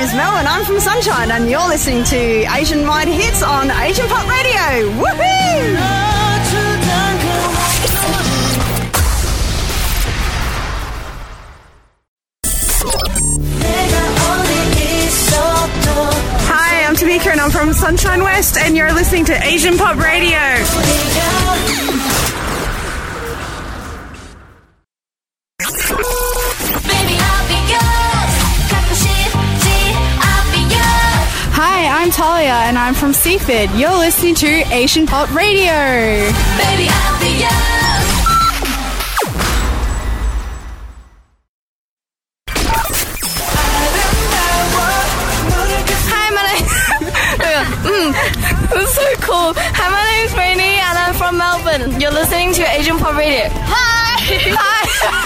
name's Mel and I'm from Sunshine and you're listening to Asian Mind Hits on Asian Pop Radio. Woohoo! Hi, I'm Tamika and I'm from Sunshine West and you're listening to Asian Pop Radio. Hi, I'm Talia and I'm from Seaford. You're listening to Asian Pop Radio. Baby, I'll be yours. Hi, my name. That's so cool. Hi, my name's Rainy and I'm from Melbourne. You're listening to Asian Pop Radio. Hi. Hi.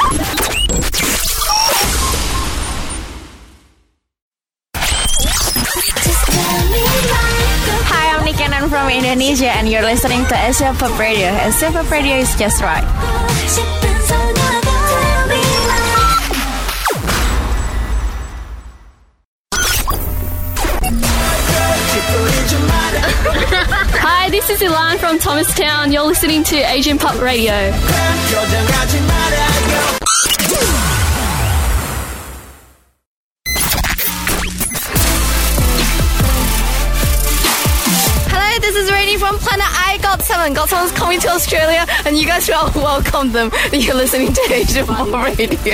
Hi, I'm Nick and I'm from Indonesia and you're listening to Asia Pop Radio. Asia Pop Radio is just right. Hi, this is Ilan from Thomastown. You're listening to Asian Pop Radio. This is Rainy from Planet I Got 7. Got 7's coming to Australia and you guys should welcome them. You're listening to Asian Pop Radio.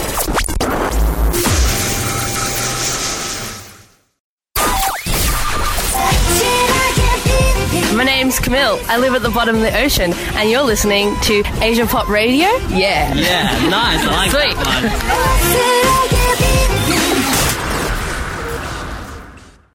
My name's Camille. I live at the bottom of the ocean and you're listening to Asian Pop Radio? Yeah. Yeah, nice. I like Sweet. that one.